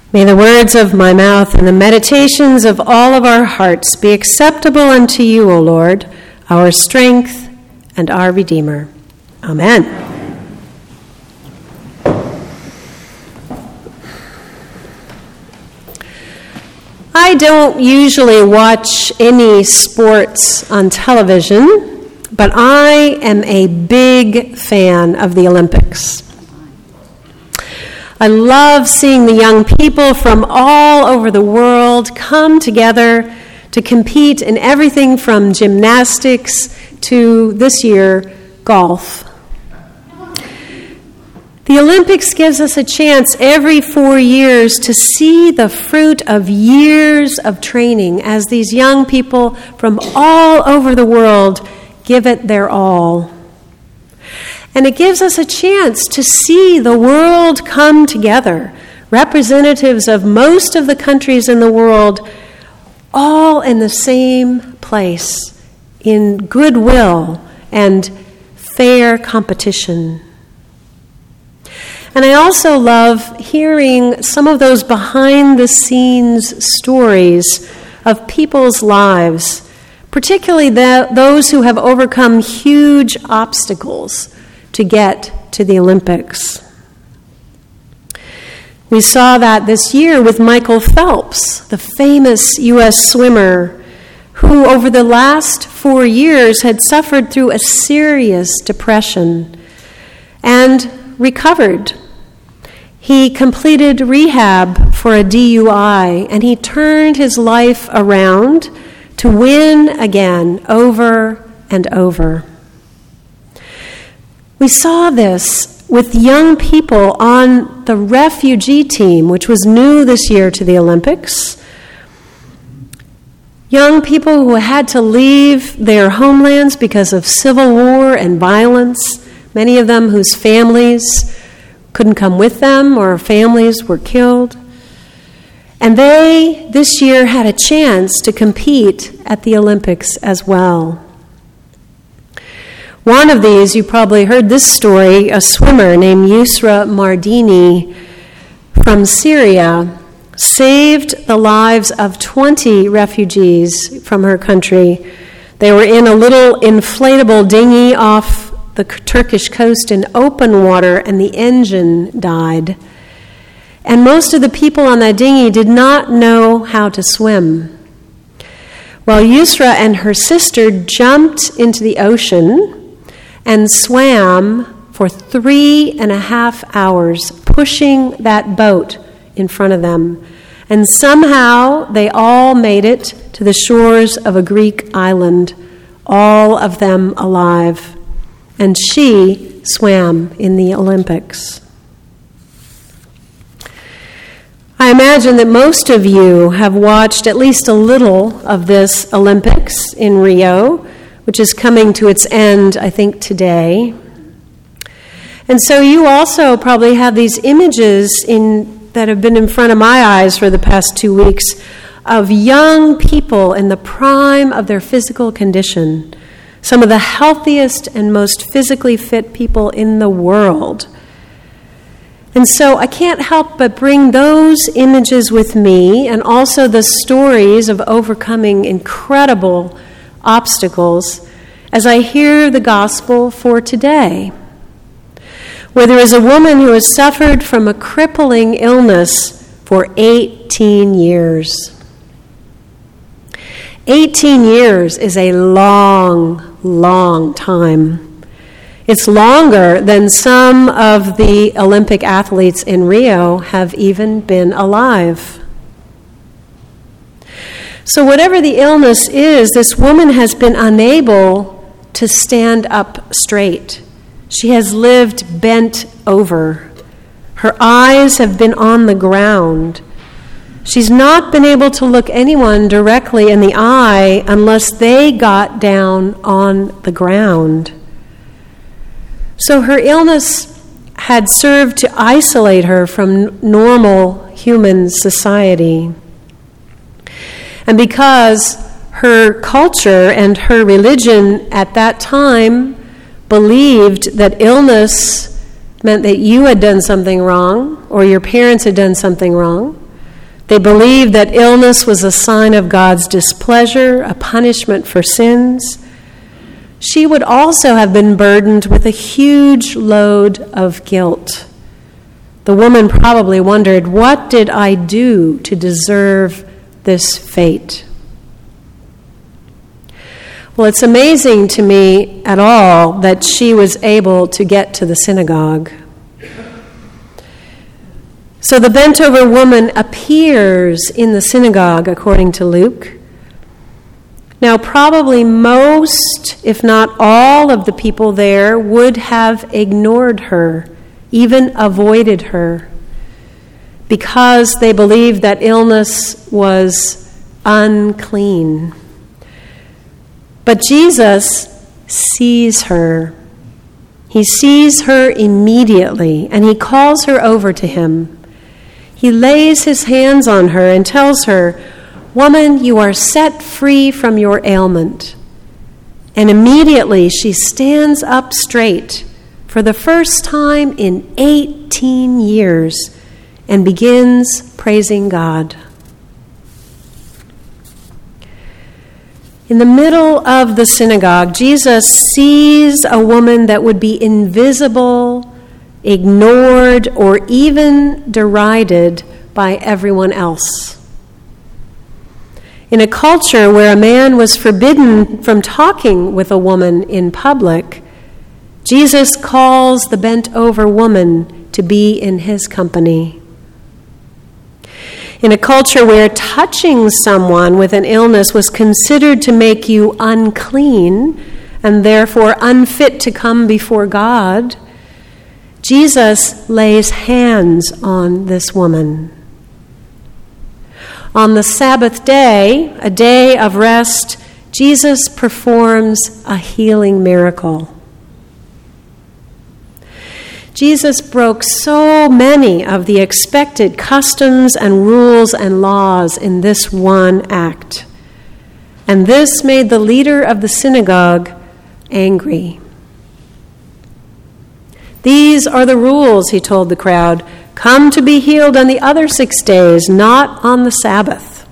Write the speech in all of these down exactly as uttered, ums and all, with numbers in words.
May the words of my mouth and the meditations of all of our hearts be acceptable unto you, O Lord, our strength and our Redeemer. Amen. I don't usually watch any sports on television, but I am a big fan of the Olympics. I love seeing the young people from all over the world come together to compete in everything from gymnastics to, this year, golf. The Olympics gives us a chance every four years to see the fruit of years of training as these young people from all over the world give it their all. And it gives us a chance to see the world come together, representatives of most of the countries in the world, all in the same place, in goodwill and fair competition. And I also love hearing some of those behind-the-scenes stories of people's lives, particularly the, those who have overcome huge obstacles to get to the Olympics. We saw that this year with Michael Phelps, the famous U S swimmer, who over the last four years had suffered through a serious depression and recovered. He completed rehab for a D U I, and he turned his life around to win again over and over. We saw this with young people on the refugee team, which was new this year to the Olympics. Young people who had to leave their homelands because of civil war and violence, many of them whose families couldn't come with them or families were killed. And they, this year, had a chance to compete at the Olympics as well. One of these, you probably heard this story, a swimmer named Yusra Mardini from Syria saved the lives of twenty refugees from her country. They were in a little inflatable dinghy off the Turkish coast in open water, and the engine died. And most of the people on that dinghy did not know how to swim. Well, Yusra and her sister jumped into the ocean and swam for three and a half hours, pushing that boat in front of them. And somehow they all made it to the shores of a Greek island, all of them alive. And she swam in the Olympics. I imagine that most of you have watched at least a little of this Olympics in Rio, which is coming to its end, I think, today. And so you also probably have these images in, that have been in front of my eyes for the past two weeks of young people in the prime of their physical condition, some of the healthiest and most physically fit people in the world. And so I can't help but bring those images with me, and also the stories of overcoming incredible obstacles as I hear the gospel for today, where there is a woman who has suffered from a crippling illness for eighteen years. eighteen years is a long, long time. It's longer than some of the Olympic athletes in Rio have even been alive. So whatever the illness is, this woman has been unable to stand up straight. She has lived bent over. Her eyes have been on the ground. She's not been able to look anyone directly in the eye unless they got down on the ground. So her illness had served to isolate her from normal human society. And because her culture and her religion at that time believed that illness meant that you had done something wrong or your parents had done something wrong, They believed that illness was a sign of God's displeasure, a punishment for sins. She would also have been burdened with a huge load of guilt. The woman probably wondered, what did I do to deserve this fate? Well, it's amazing to me at all that she was able to get to the synagogue. So the bent-over woman appears in the synagogue, according to Luke. Now, probably most, if not all, of the people there would have ignored her, even avoided her, because they believed that illness was unclean. But Jesus sees her. He sees her immediately, and he calls her over to him. He lays his hands on her and tells her, "Woman, you are set free from your ailment." And immediately she stands up straight for the first time in eighteen years and begins praising God. In the middle of the synagogue, Jesus sees a woman that would be invisible, ignored, or even derided by everyone else. In a culture where a man was forbidden from talking with a woman in public, Jesus calls the bent-over woman to be in his company. In a culture where touching someone with an illness was considered to make you unclean and therefore unfit to come before God, Jesus lays hands on this woman. On the Sabbath day, a day of rest, Jesus performs a healing miracle. Jesus broke so many of the expected customs and rules and laws in this one act. And this made the leader of the synagogue angry. "These are the rules," he told the crowd. "Come to be healed on the other six days, not on the Sabbath."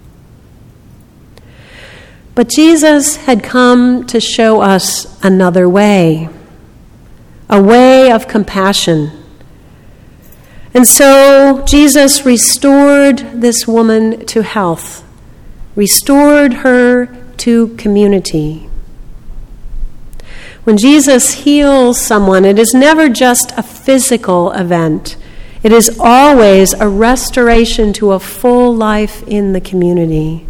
But Jesus had come to show us another way, a way of compassion. And so Jesus restored this woman to health, restored her to community. When Jesus heals someone, it is never just a physical event. It is always a restoration to a full life in the community.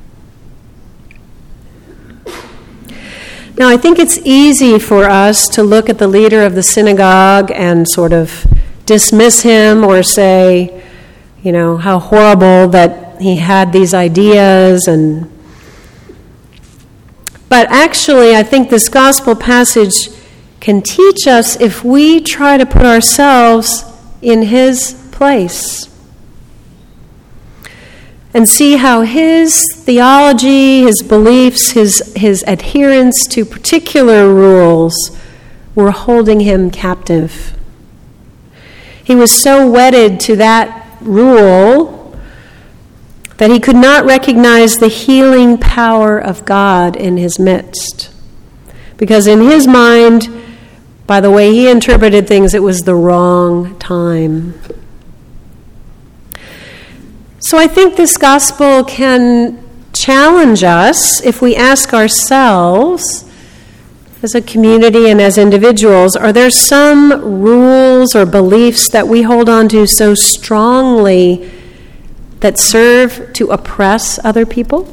Now, I think it's easy for us to look at the leader of the synagogue and sort of dismiss him or say, you know, how horrible that he had these ideas and But actually, I think this gospel passage can teach us if we try to put ourselves in his place and see how his theology, his beliefs, his, his adherence to particular rules were holding him captive. He was so wedded to that rule that he could not recognize the healing power of God in his midst. Because in his mind, by the way he interpreted things, it was the wrong time. So I think this gospel can challenge us if we ask ourselves, as a community and as individuals, are there some rules or beliefs that we hold on to so strongly that serve to oppress other people?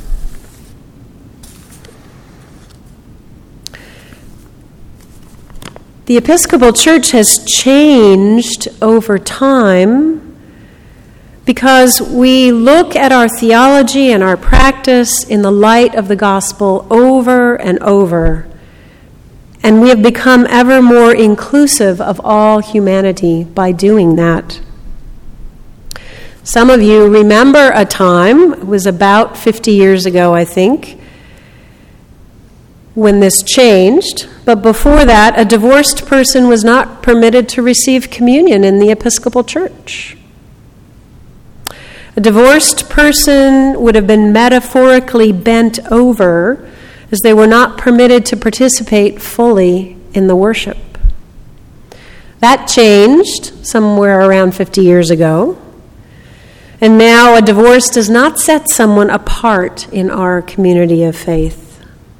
The Episcopal Church has changed over time because we look at our theology and our practice in the light of the gospel over and over, and we have become ever more inclusive of all humanity by doing that. Some of you remember a time, it was about fifty years ago, I think, when this changed. But before that, a divorced person was not permitted to receive communion in the Episcopal Church. A divorced person would have been metaphorically bent over as they were not permitted to participate fully in the worship. That changed somewhere around fifty years ago. And now a divorce does not set someone apart in our community of faith.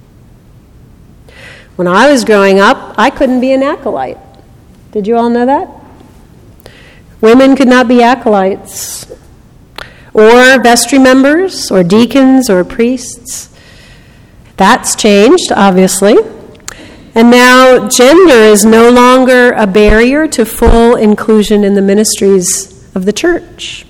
When I was growing up, I couldn't be an acolyte. Did you all know that? Women could not be acolytes, or vestry members, or deacons, or priests. That's changed, obviously. And now gender is no longer a barrier to full inclusion in the ministries of the church.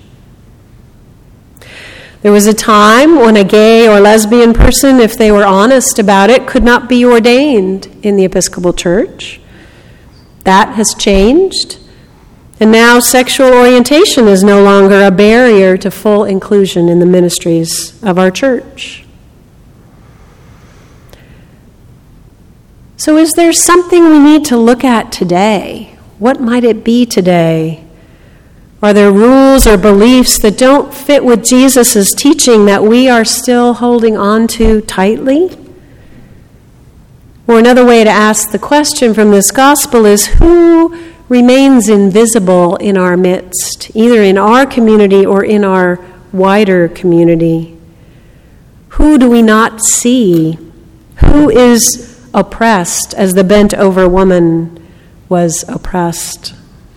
There was a time when a gay or lesbian person, if they were honest about it, could not be ordained in the Episcopal Church. That has changed. And now sexual orientation is no longer a barrier to full inclusion in the ministries of our church. So is there something we need to look at today? What might it be today? Are there rules or beliefs that don't fit with Jesus' teaching that we are still holding on to tightly? Or another way to ask the question from this gospel is, who remains invisible in our midst, either in our community or in our wider community? Who do we not see? Who is oppressed as the bent-over woman was oppressed?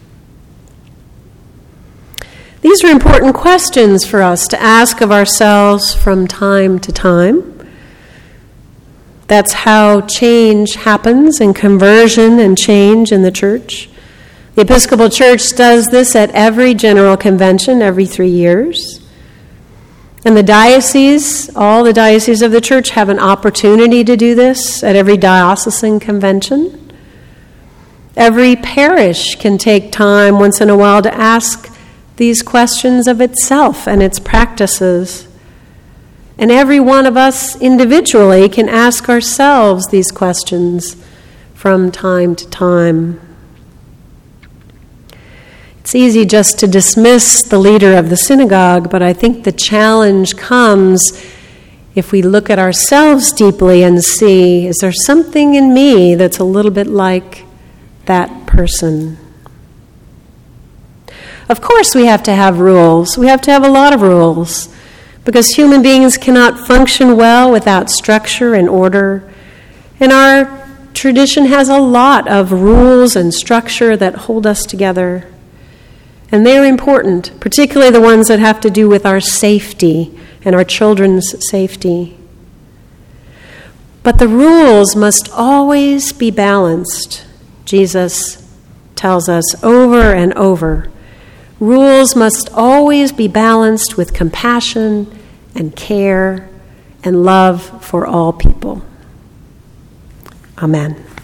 These are important questions for us to ask of ourselves from time to time. That's how change happens, and conversion and change in the church. The Episcopal Church does this at every general convention every three years. And the diocese, all the dioceses of the church have an opportunity to do this at every diocesan convention. Every parish can take time once in a while to ask these questions of itself and its practices. And every one of us individually can ask ourselves these questions from time to time. It's easy just to dismiss the leader of the synagogue, but I think the challenge comes if we look at ourselves deeply and see, is there something in me that's a little bit like that person? Of course we have to have rules. We have to have a lot of rules, because human beings cannot function well without structure and order. And our tradition has a lot of rules and structure that hold us together. And they're important, particularly the ones that have to do with our safety and our children's safety. But the rules must always be balanced, Jesus tells us over and over. Rules must always be balanced with compassion and care and love for all people. Amen.